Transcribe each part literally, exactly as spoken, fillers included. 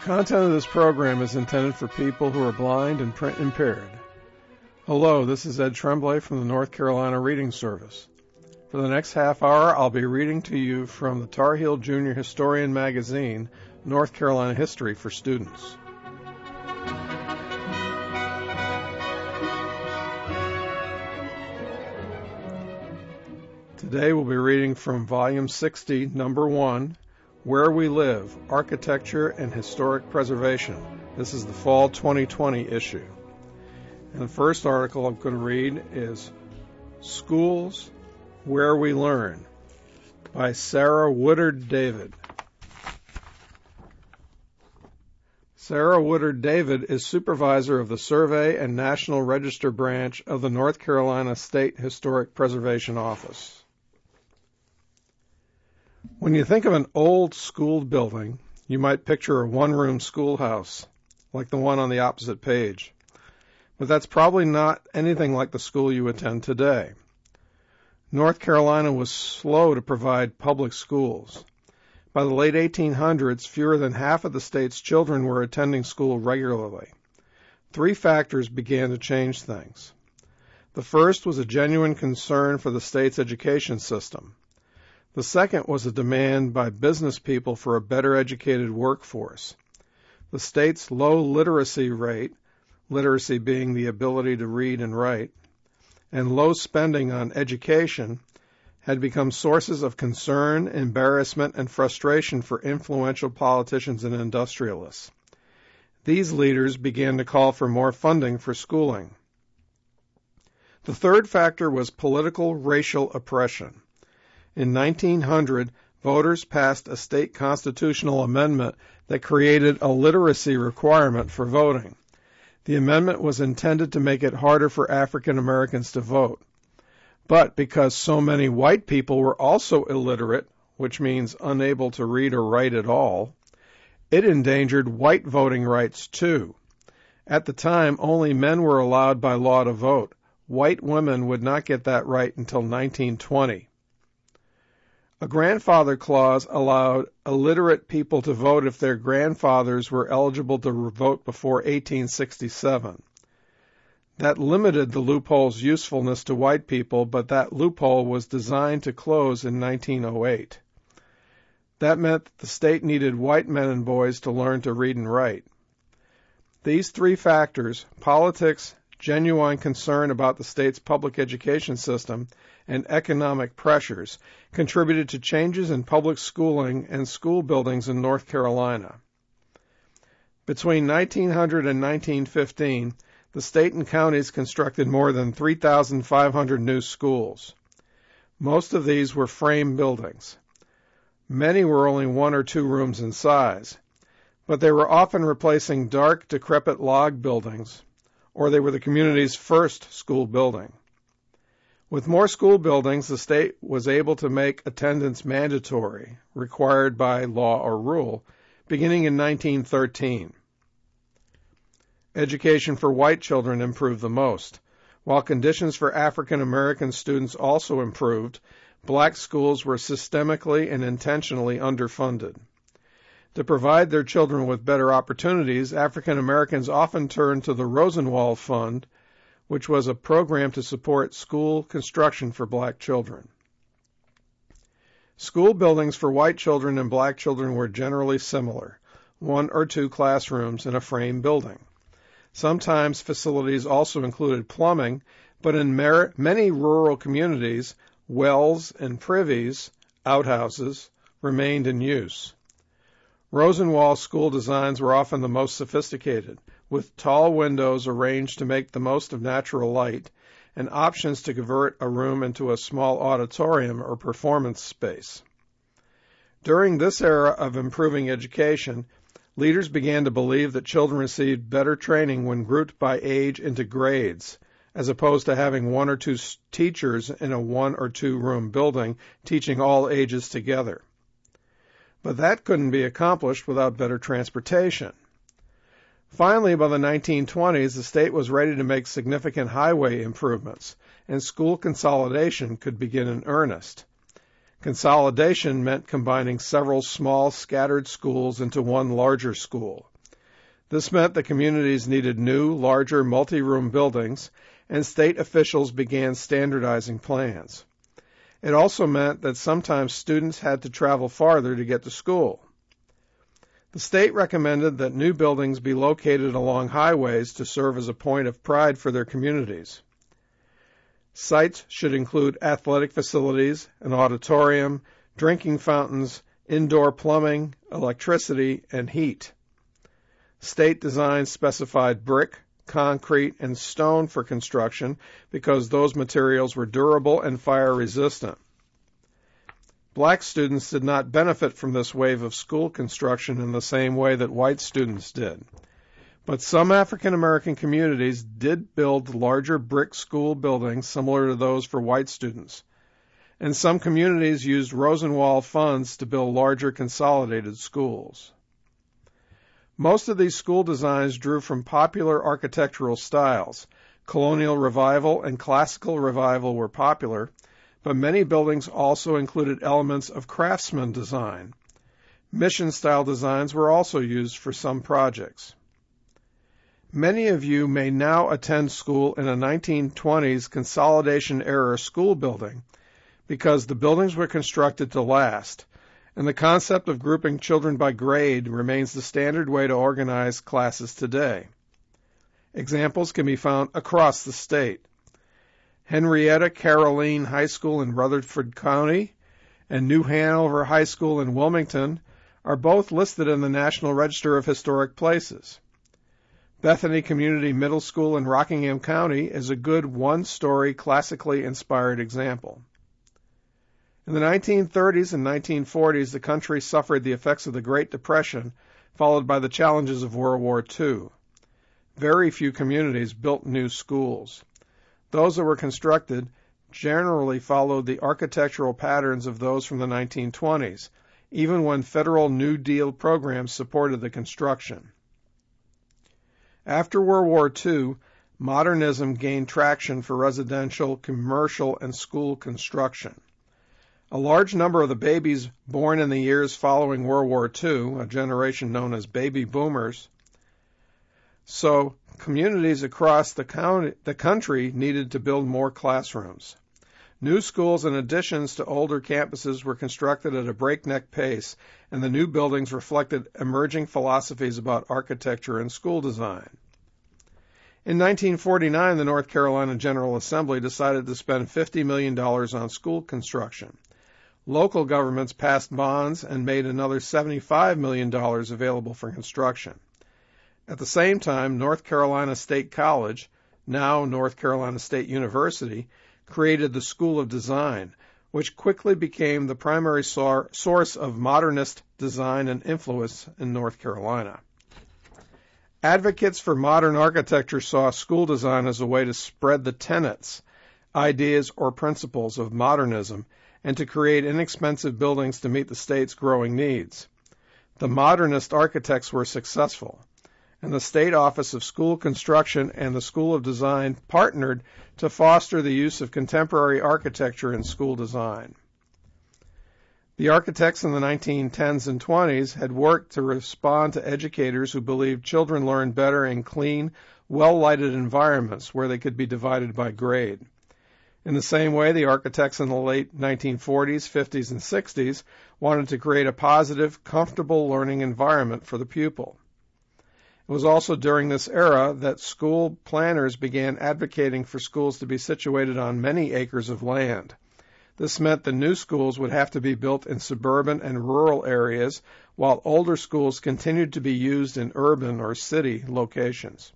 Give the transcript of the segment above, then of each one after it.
content of this program is intended for people who are blind and print impaired. Hello, this is Ed Tremblay from the North Carolina Reading Service. For the next half hour, I'll be reading to you from the Tar Heel Junior Historian magazine, North Carolina History for Students. Today we'll be reading from Volume sixty, Number one, Where We Live, Architecture and Historic Preservation. This is the Fall twenty twenty issue. And the first article I'm going to read is Schools Where We Learn by Sarah Woodard David. Sarah Woodard David is supervisor of the Survey and National Register branch of the North Carolina State Historic Preservation Office. When you think of an old school building, you might picture a one-room schoolhouse, like the one on the opposite page. But that's probably not anything like the school you attend today. North Carolina was slow to provide public schools. By the late eighteen hundreds, fewer than half of the state's children were attending school regularly. Three factors began to change things. The first was a genuine concern for the state's education system. The second was a demand by business people for a better educated workforce. The state's low literacy rate, literacy being the ability to read and write, and low spending on education had become sources of concern, embarrassment, and frustration for influential politicians and industrialists. These leaders began to call for more funding for schooling. The third factor was political racial oppression. In nineteen hundred, voters passed a state constitutional amendment that created a literacy requirement for voting. The amendment was intended to make it harder for African Americans to vote. But because so many white people were also illiterate, which means unable to read or write at all, it endangered white voting rights too. At the time, only men were allowed by law to vote. White women would not get that right until nineteen twenty. A grandfather clause allowed illiterate people to vote if their grandfathers were eligible to vote before eighteen sixty-seven. That limited the loophole's usefulness to white people, but that loophole was designed to close in nineteen oh eight. That meant that the state needed white men and boys to learn to read and write. These three factors, politics, genuine concern about the state's public education system, and economic pressures, contributed to changes in public schooling and school buildings in North Carolina. Between nineteen hundred and nineteen fifteen, the state and counties constructed more than three thousand five hundred new schools. Most of these were frame buildings. Many were only one or two rooms in size, but they were often replacing dark, decrepit log buildings, or they were the community's first school building. With more school buildings, the state was able to make attendance mandatory, required by law or rule, beginning in nineteen thirteen. Education for white children improved the most. While conditions for African American students also improved, black schools were systemically and intentionally underfunded. To provide their children with better opportunities, African Americans often turned to the Rosenwald Fund, which was a program to support school construction for black children. School buildings for white children and black children were generally similar, one or two classrooms in a frame building. Sometimes facilities also included plumbing, but in mer- many rural communities, wells and privies, outhouses, remained in use. Rosenwald school designs were often the most sophisticated, with tall windows arranged to make the most of natural light, and options to convert a room into a small auditorium or performance space. During this era of improving education, leaders began to believe that children received better training when grouped by age into grades, as opposed to having one or two teachers in a one or two room building teaching all ages together. But that couldn't be accomplished without better transportation. Finally, by the nineteen twenties, the state was ready to make significant highway improvements, and school consolidation could begin in earnest. Consolidation meant combining several small, scattered schools into one larger school. This meant the communities needed new, larger, multi-room buildings, and state officials began standardizing plans. It also meant that sometimes students had to travel farther to get to school. The state recommended that new buildings be located along highways to serve as a point of pride for their communities. Sites should include athletic facilities, an auditorium, drinking fountains, indoor plumbing, electricity, and heat. State design specified brick, concrete, and stone for construction because those materials were durable and fire-resistant. Black students did not benefit from this wave of school construction in the same way that white students did. But some African American communities did build larger brick school buildings similar to those for white students. And some communities used Rosenwald funds to build larger consolidated schools. Most of these school designs drew from popular architectural styles. Colonial Revival and Classical Revival were popular, but many buildings also included elements of craftsman design. Mission-style designs were also used for some projects. Many of you may now attend school in a nineteen twenties Consolidation-era school building because the buildings were constructed to last, and the concept of grouping children by grade remains the standard way to organize classes today. Examples can be found across the state. Henrietta Caroline High School in Rutherford County and New Hanover High School in Wilmington are both listed in the National Register of Historic Places. Bethany Community Middle School in Rockingham County is a good one-story classically inspired example. In the nineteen thirties and nineteen forties, the country suffered the effects of the Great Depression, followed by the challenges of World War Two. Very few communities built new schools. Those that were constructed generally followed the architectural patterns of those from the nineteen twenties, even when federal New Deal programs supported the construction. After World War Two, modernism gained traction for residential, commercial, and school construction. A large number of the babies born in the years following World War Two, a generation known as baby boomers, so communities across the, county, the country needed to build more classrooms. New schools and additions to older campuses were constructed at a breakneck pace, and the new buildings reflected emerging philosophies about architecture and school design. In nineteen forty-nine, the North Carolina General Assembly decided to spend fifty million dollars on school construction. Local governments passed bonds and made another seventy-five million dollars available for construction. At the same time, North Carolina State College, now North Carolina State University, created the School of Design, which quickly became the primary sor- source of modernist design and influence in North Carolina. Advocates for modern architecture saw school design as a way to spread the tenets, ideas, or principles of modernism and to create inexpensive buildings to meet the state's growing needs. The modernist architects were successful, and the State Office of School Construction and the School of Design partnered to foster the use of contemporary architecture in school design. The architects in the nineteen tens and twenties had worked to respond to educators who believed children learned better in clean, well-lighted environments where they could be divided by grade. In the same way, the architects in the late nineteen forties, fifties, and sixties wanted to create a positive, comfortable learning environment for the pupil. It was also during this era that school planners began advocating for schools to be situated on many acres of land. This meant the new schools would have to be built in suburban and rural areas, while older schools continued to be used in urban or city locations.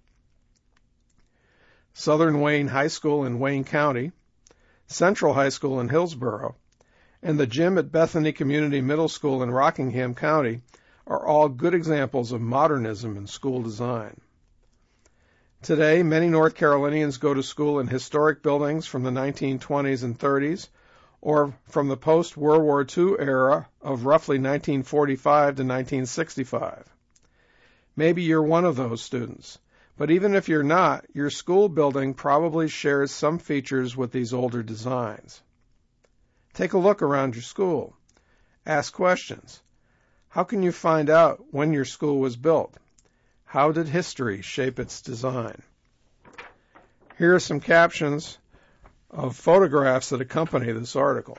Southern Wayne High School in Wayne County, Central High School in Hillsborough, and the gym at Bethany Community Middle School in Rockingham County are all good examples of modernism in school design. Today, many North Carolinians go to school in historic buildings from the nineteen twenties and thirties, or from the post-World War Two era of roughly nineteen forty-five to nineteen sixty-five. Maybe you're one of those students, but even if you're not, your school building probably shares some features with these older designs. Take a look around your school. Ask questions. How can you find out when your school was built? How did history shape its design? Here are some captions of photographs that accompany this article.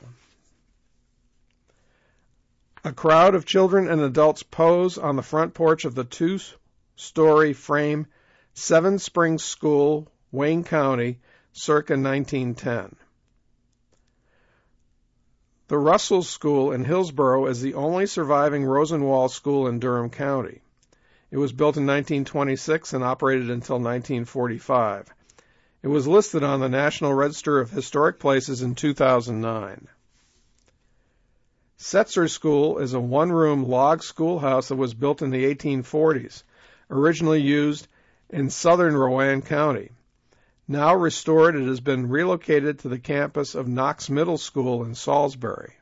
A crowd of children and adults pose on the front porch of the two-story frame Seven Springs School, Wayne County, circa nineteen ten. The Russell School in Hillsborough is the only surviving Rosenwald school in Durham County. It was built in nineteen twenty-six and operated until nineteen forty-five. It was listed on the National Register of Historic Places in two thousand nine. Setzer School is a one-room log schoolhouse that was built in the eighteen forties, originally used in southern Rowan County. Now restored, it has been relocated to the campus of Knox Middle School in Salisbury.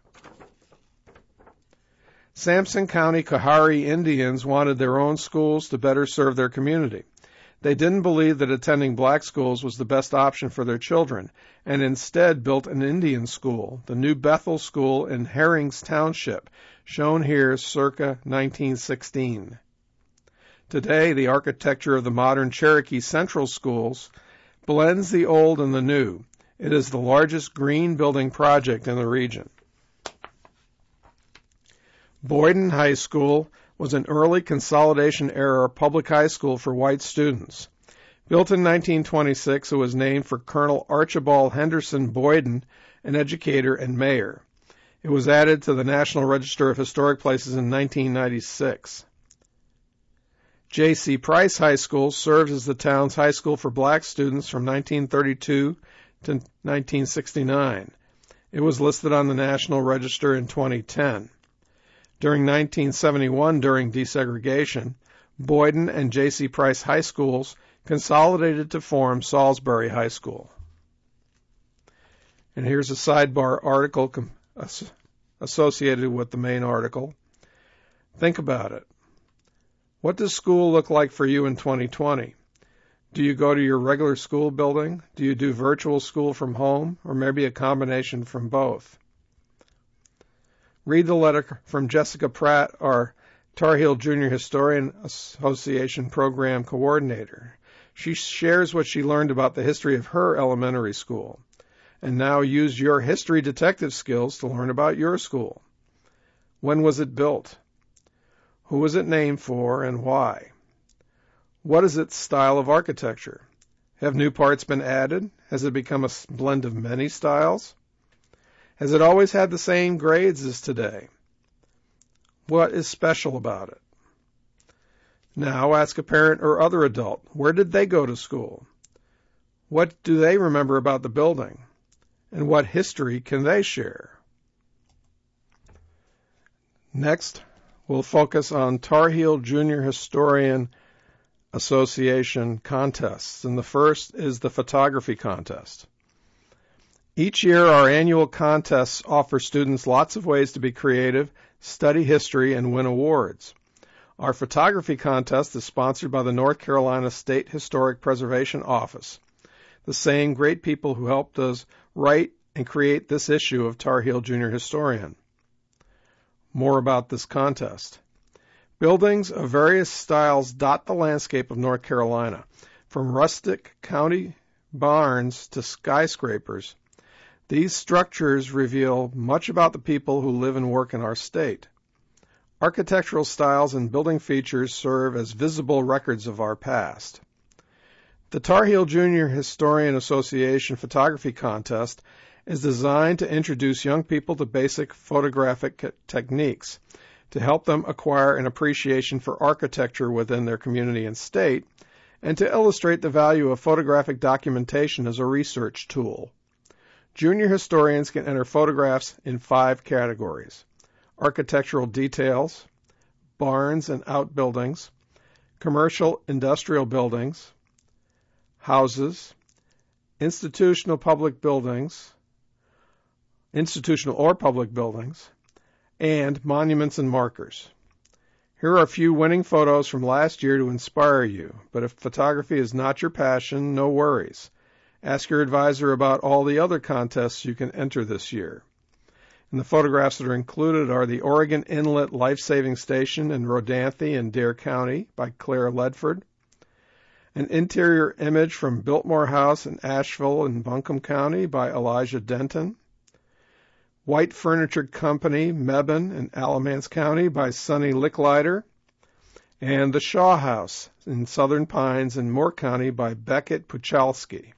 Sampson County Coharie Indians wanted their own schools to better serve their community. They didn't believe that attending black schools was the best option for their children, and instead built an Indian school, the New Bethel School in Herrings Township, shown here circa nineteen sixteen. Today, the architecture of the modern Cherokee Central Schools blends the old and the new. It is the largest green building project in the region. Boyden High School was an early Consolidation-era public high school for white students. Built in nineteen twenty-six, it was named for Colonel Archibald Henderson Boyden, an educator and mayor. It was added to the National Register of Historic Places in nineteen ninety-six. J C Price High School served as the town's high school for black students from nineteen thirty-two to nineteen sixty-nine. It was listed on the National Register in twenty ten. During nineteen seventy-one, during desegregation, Boyden and J C Price High Schools consolidated to form Salisbury High School. And here's a sidebar article com- associated with the main article. Think about it. What does school look like for you in twenty twenty? Do you go to your regular school building? Do you do virtual school from home? Or maybe a combination from both? Read the letter from Jessica Pratt, our Tar Heel Junior Historian Association Program Coordinator. She shares what she learned about the history of her elementary school. And now use your history detective skills to learn about your school. When was it built? Who was it named for and why? What is its style of architecture? Have new parts been added? Has it become a blend of many styles? Has it always had the same grades as today? What is special about it? Now ask a parent or other adult, where did they go to school? What do they remember about the building? And what history can they share? Next, we'll focus on Tar Heel Junior Historian Association contests, and the first is the photography contest. Each year, our annual contests offer students lots of ways to be creative, study history, and win awards. Our photography contest is sponsored by the North Carolina State Historic Preservation Office, the same great people who helped us write and create this issue of Tar Heel Junior Historian. More about this contest. Buildings of various styles dot the landscape of North Carolina, from rustic county barns to skyscrapers. These structures reveal much about the people who live and work in our state. Architectural styles and building features serve as visible records of our past. The Tar Heel Junior Historian Association Photography Contest is designed to introduce young people to basic photographic techniques, to help them acquire an appreciation for architecture within their community and state, and to illustrate the value of photographic documentation as a research tool. Junior historians can enter photographs in five categories: architectural details, barns and outbuildings, commercial industrial buildings, houses, institutional public buildings, institutional or public buildings, and monuments and markers. Here are a few winning photos from last year to inspire you, but if photography is not your passion, no worries. Ask your advisor about all the other contests you can enter this year. And the photographs that are included are the Oregon Inlet Life-Saving Station in Rodanthe in Dare County by Claire Ledford, an interior image from Biltmore House in Asheville in Buncombe County by Elijah Denton, White Furniture Company, Mebane in Alamance County by Sonny Licklider, and the Shaw House in Southern Pines in Moore County by Beckett Puchalski.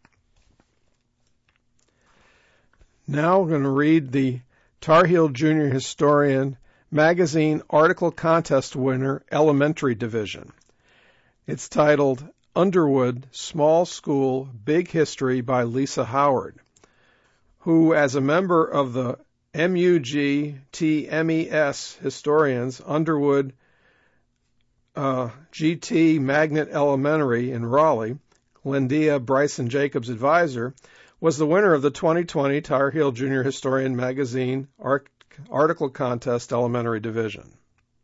Now I'm going to read the Tar Heel Junior Historian Magazine article contest winner, Elementary Division. It's titled Underwood, Small School, Big History by Lisa Howard, who, as a member of the M U G T M E S historians, Underwood uh, G T Magnet Elementary in Raleigh, Glendia Bryson Jacobs advisor, was the winner of the twenty twenty Tar Heel Junior Historian Magazine Art- Article Contest Elementary Division.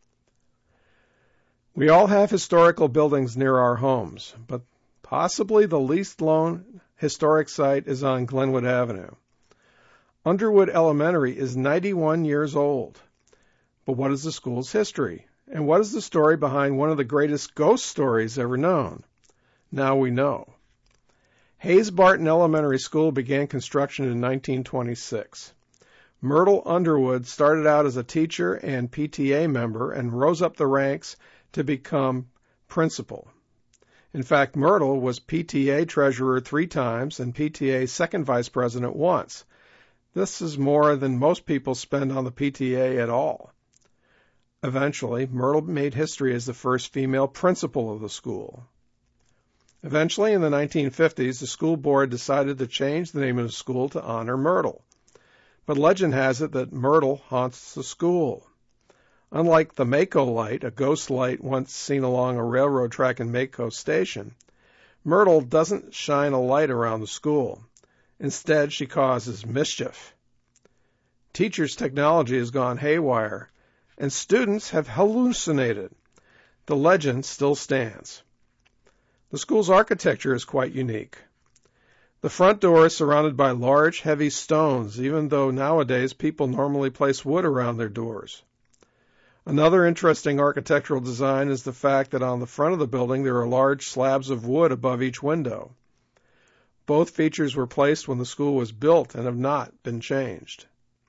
We all have historical buildings near our homes, but possibly the least known historic site is on Glenwood Avenue. Underwood Elementary is ninety-one years old. But what is the school's history? And what is the story behind one of the greatest ghost stories ever known? Now we know. Hayes Barton Elementary School began construction in nineteen twenty-six. Myrtle Underwood started out as a teacher and P T A member and rose up the ranks to become principal. In fact, Myrtle was P T A treasurer three times and P T A second vice president once. This is more than most people spend on the P T A at all. Eventually, Myrtle made history as the first female principal of the school. Eventually, in the nineteen fifties, the school board decided to change the name of the school to honor Myrtle. But legend has it that Myrtle haunts the school. Unlike the Mako light, a ghost light once seen along a railroad track in Mako Station, Myrtle doesn't shine a light around the school. Instead, she causes mischief. Teachers' technology has gone haywire, and students have hallucinated. The legend still stands. The school's architecture is quite unique. The front door is surrounded by large, heavy stones, even though nowadays people normally place wood around their doors. Another interesting architectural design is the fact that on the front of the building there are large slabs of wood above each window. Both features were placed when the school was built and have not been changed.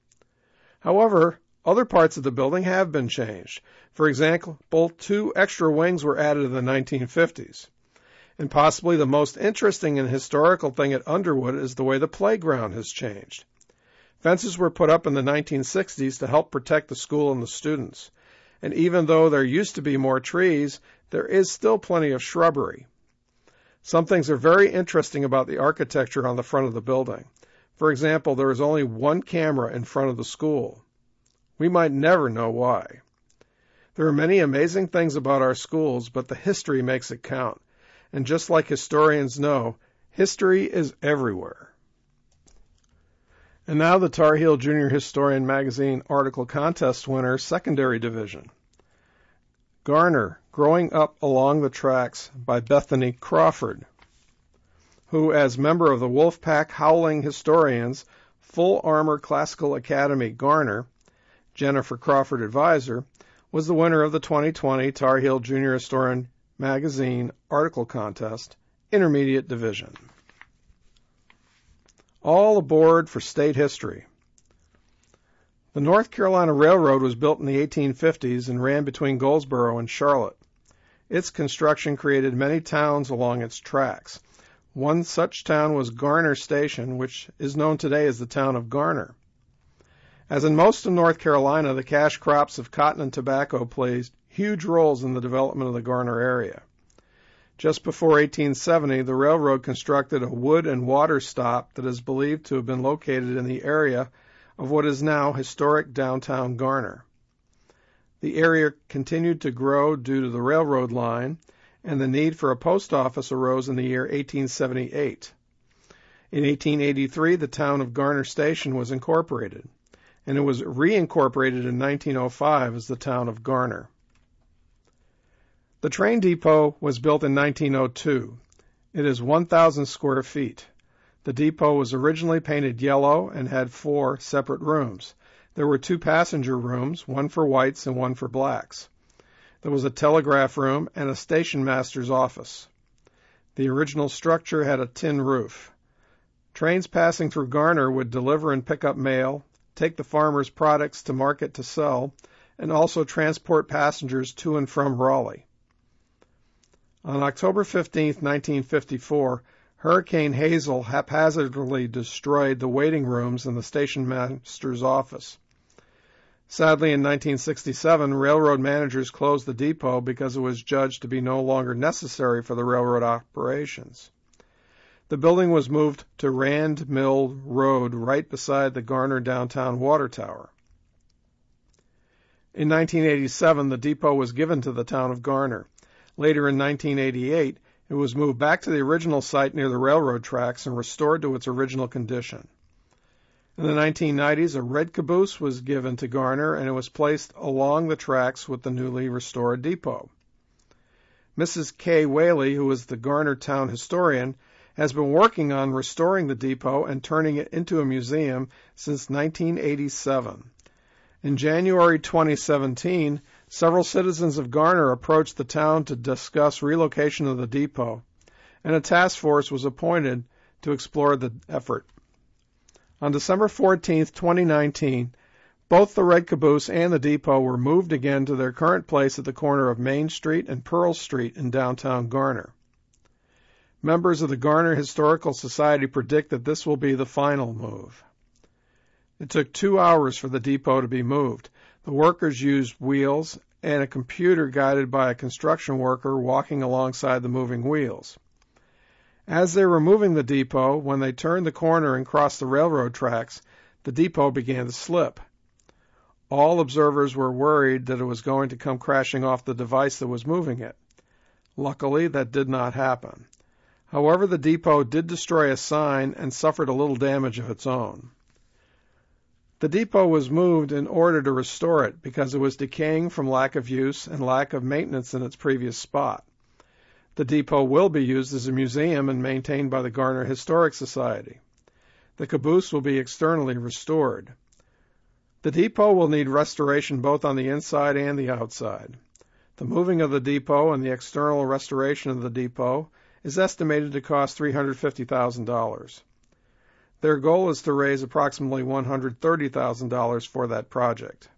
However, other parts of the building have been changed. For example, two extra wings were added in the nineteen fifties. And possibly the most interesting and historical thing at Underwood is the way the playground has changed. Fences were put up in the nineteen sixties to help protect the school and the students. And even though there used to be more trees, there is still plenty of shrubbery. Some things are very interesting about the architecture on the front of the building. For example, there is only one camera in front of the school. We might never know why. There are many amazing things about our schools, but the history makes it count. And just like historians know, history is everywhere. And now the Tar Heel Junior Historian Magazine article contest winner, Secondary Division. Garner, Growing Up Along the Tracks by Bethany Crawford, who, as member of the Wolfpack Howling Historians, Full Armor Classical Academy Garner, Jennifer Crawford advisor, was the winner of the twenty twenty Tar Heel Junior Historian Magazine article contest, Intermediate Division. All aboard for state history. The North Carolina Railroad was built in the eighteen fifties and ran between Goldsboro and Charlotte. Its construction created many towns along its tracks. One such town was Garner Station, which is known today as the town of Garner. As in most of North Carolina, the cash crops of cotton and tobacco played huge roles in the development of the Garner area. Just before eighteen seventy, the railroad constructed a wood and water stop that is believed to have been located in the area of what is now historic downtown Garner. The area continued to grow due to the railroad line, and the need for a post office arose in the year eighteen seventy-eight. In eighteen eighty-three, the town of Garner Station was incorporated, and it was reincorporated in nineteen oh five as the town of Garner. The train depot was built in nineteen oh two. It is one thousand square feet. The depot was originally painted yellow and had four separate rooms. There were two passenger rooms, one for whites and one for blacks. There was a telegraph room and a station master's office. The original structure had a tin roof. Trains passing through Garner would deliver and pick up mail, take the farmers' products to market to sell, and also transport passengers to and from Raleigh. On October fifteenth, nineteen fifty-four, Hurricane Hazel haphazardly destroyed the waiting rooms in the station master's office. Sadly, in nineteen sixty-seven, railroad managers closed the depot because it was judged to be no longer necessary for the railroad operations. The building was moved to Rand Mill Road right beside the Garner downtown water tower. In nineteen eighty-seven, the depot was given to the town of Garner. Later in nineteen eighty-eight, it was moved back to the original site near the railroad tracks and restored to its original condition. In the nineteen nineties, a red caboose was given to Garner, and it was placed along the tracks with the newly restored depot. Missus Kay Whaley, who is the Garner town historian, has been working on restoring the depot and turning it into a museum since nineteen eighty-seven. In January twenty seventeen, several citizens of Garner approached the town to discuss relocation of the depot, and a task force was appointed to explore the effort. On December fourteenth, twenty nineteen, both the red caboose and the depot were moved again to their current place at the corner of Main Street and Pearl Street in downtown Garner. Members of the Garner Historical Society predict that this will be the final move. It took two hours for the depot to be moved. The workers used wheels and a computer guided by a construction worker walking alongside the moving wheels. As they were moving the depot, when they turned the corner and crossed the railroad tracks, the depot began to slip. All observers were worried that it was going to come crashing off the device that was moving it. Luckily, that did not happen. However, the depot did destroy a sign and suffered a little damage of its own. The depot was moved in order to restore it because it was decaying from lack of use and lack of maintenance in its previous spot. The depot will be used as a museum and maintained by the Garner Historic Society. The caboose will be externally restored. The depot will need restoration both on the inside and the outside. The moving of the depot and the external restoration of the depot is estimated to cost three hundred fifty thousand dollars. Their goal is to raise approximately one hundred thirty thousand dollars for that project.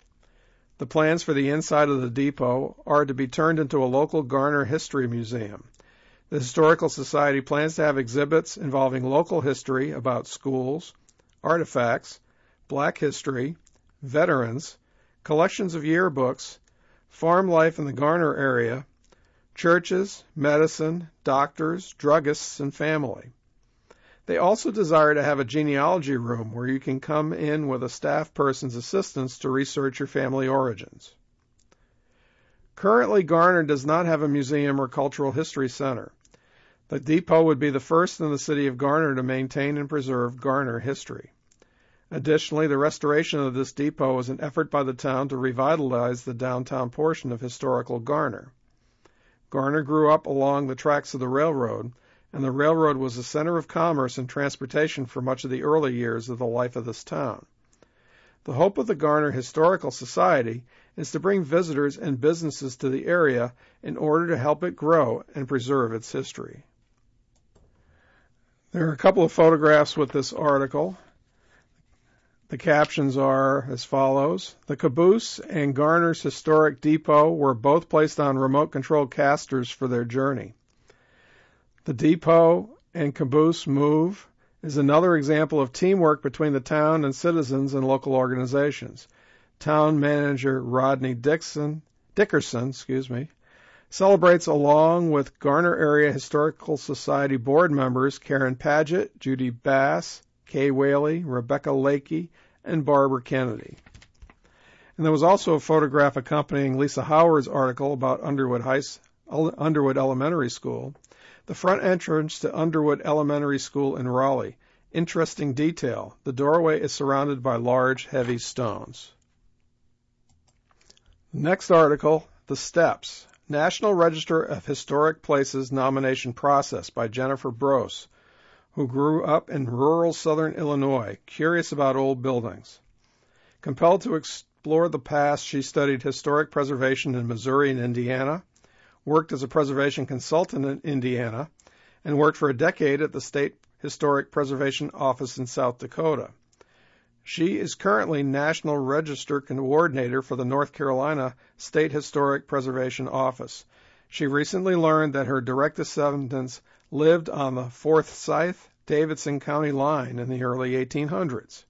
The plans for the inside of the depot are to be turned into a local Garner History Museum. The Historical Society plans to have exhibits involving local history about schools, artifacts, black history, veterans, collections of yearbooks, farm life in the Garner area, churches, medicine, doctors, druggists, and family. They also desire to have a genealogy room where you can come in with a staff person's assistance to research your family origins. Currently, Garner does not have a museum or cultural history center. The depot would be the first in the city of Garner to maintain and preserve Garner history. Additionally, the restoration of this depot is an effort by the town to revitalize the downtown portion of historical Garner. Garner grew up along the tracks of the railroad, and the railroad was a center of commerce and transportation for much of the early years of the life of this town. The hope of the Garner Historical Society is to bring visitors and businesses to the area in order to help it grow and preserve its history. There are a couple of photographs with this article. The captions are as follows. The caboose and Garner's historic depot were both placed on remote-controlled casters for their journey. The depot and caboose move is another example of teamwork between the town and citizens and local organizations. Town manager Rodney Dixon, Dickerson excuse me, celebrates along with Garner Area Historical Society board members Karen Paget, Judy Bass, Kay Whaley, Rebecca Lakey, and Barbara Kennedy. And there was also a photograph accompanying Lisa Howard's article about Underwood, High, Underwood Elementary School. The front entrance to Underwood Elementary School in Raleigh. Interesting detail. The doorway is surrounded by large, heavy stones. Next article, The Steps. National Register of Historic Places Nomination Process by Jennifer Brose, who grew up in rural southern Illinois, curious about old buildings. Compelled to explore the past, she studied historic preservation in Missouri and Indiana, worked as a preservation consultant in Indiana, and worked for a decade at the State Historic Preservation Office in South Dakota. She is currently National Register Coordinator for the North Carolina State Historic Preservation Office. She recently learned that her direct descendants lived on the Forsyth-Davidson County line in the early eighteen hundreds.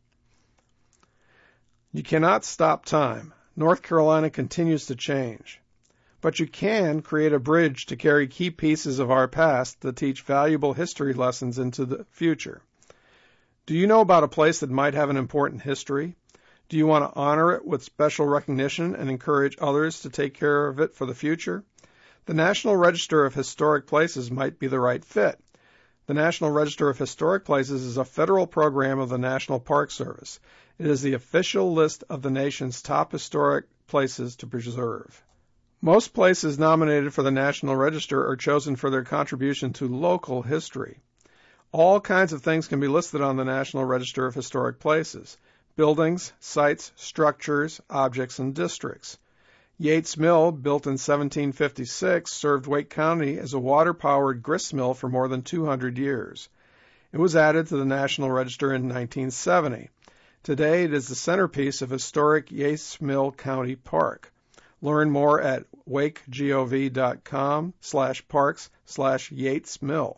You cannot stop time. North Carolina continues to change. But you can create a bridge to carry key pieces of our past that teach valuable history lessons into the future. Do you know about a place that might have an important history? Do you want to honor it with special recognition and encourage others to take care of it for the future? The National Register of Historic Places might be the right fit. The National Register of Historic Places is a federal program of the National Park Service. It is the official list of the nation's top historic places to preserve. Most places nominated for the National Register are chosen for their contribution to local history. All kinds of things can be listed on the National Register of Historic Places: buildings, sites, structures, objects, and districts. Yates Mill, built in seventeen fifty-six, served Wake County as a water-powered grist mill for more than two hundred years. It was added to the National Register in nineteen seventy. Today, it is the centerpiece of historic Yates Mill County Park. Learn more at wakegov.com slash parks slash Yates Mill.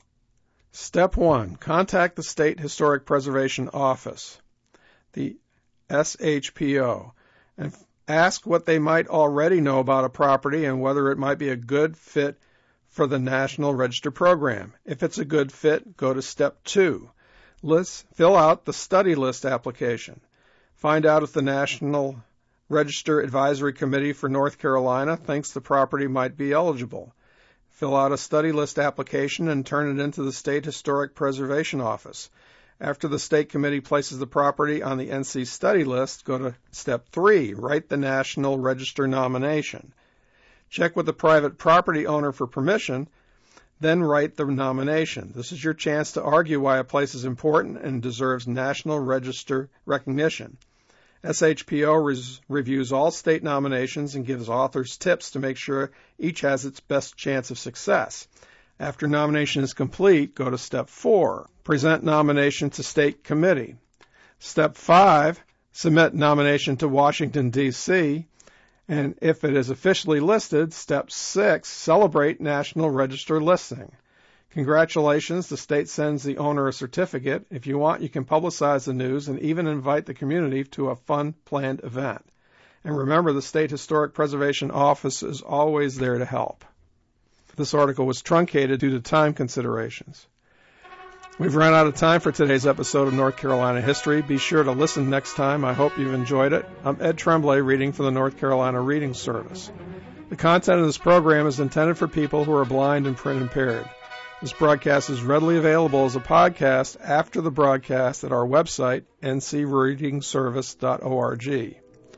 Step one. Contact the State Historic Preservation Office, the S H P O, and ask what they might already know about a property and whether it might be a good fit for the National Register program. If it's a good fit, go to Step two. List, fill out the study list application. Find out if the National Register Advisory Committee for North Carolina thinks the property might be eligible. Fill out a study list application and turn it into the State Historic Preservation Office. After the state committee places the property on the N C study list, go to Step three, write the National Register nomination. Check with the private property owner for permission, then write the nomination. This is your chance to argue why a place is important and deserves National Register recognition. S H P O res- reviews all state nominations and gives authors tips to make sure each has its best chance of success. After nomination is complete, go to Step four, present nomination to State Committee. Step five, submit nomination to Washington, D C, and if it is officially listed, Step six, celebrate National Register listing. Congratulations, the state sends the owner a certificate. If you want, you can publicize the news and even invite the community to a fun, planned event. And remember, the State Historic Preservation Office is always there to help. This article was truncated due to time considerations. We've run out of time for today's episode of North Carolina History. Be sure to listen next time. I hope you've enjoyed it. I'm Ed Tremblay, reading for the North Carolina Reading Service. The content of this program is intended for people who are blind and print impaired. This broadcast is readily available as a podcast after the broadcast at our website, n c reading service dot org.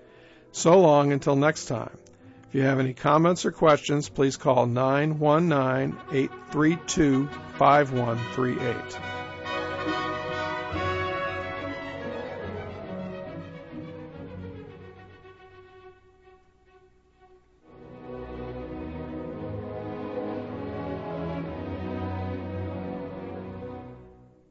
So long until next time. If you have any comments or questions, please call nine one nine, eight three two, five one three eight.